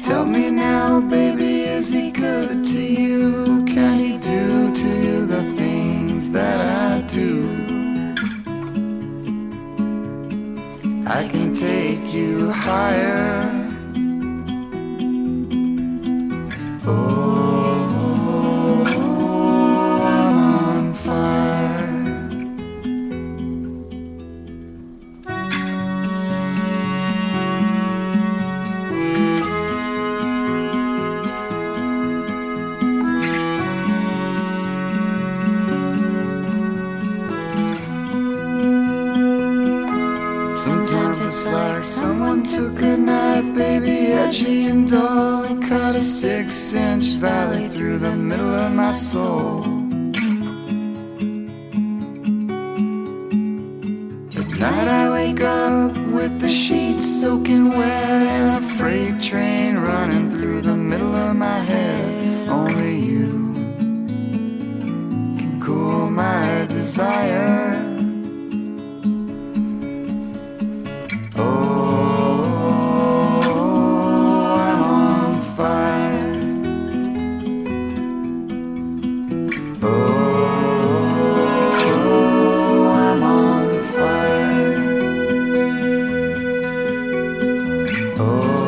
Tell me now, baby, is he good to you? Can he do to you the things that I do? I can take you higher. Oh, I'm on fire. Sometimes it's like someone took a knife, baby, edgy and dull, and cut a 6-inch valley through the middle of my soul. At night I wake up with the sheets soaking wet and a freight train running through the middle of my head. Only you can cool my desire. Oh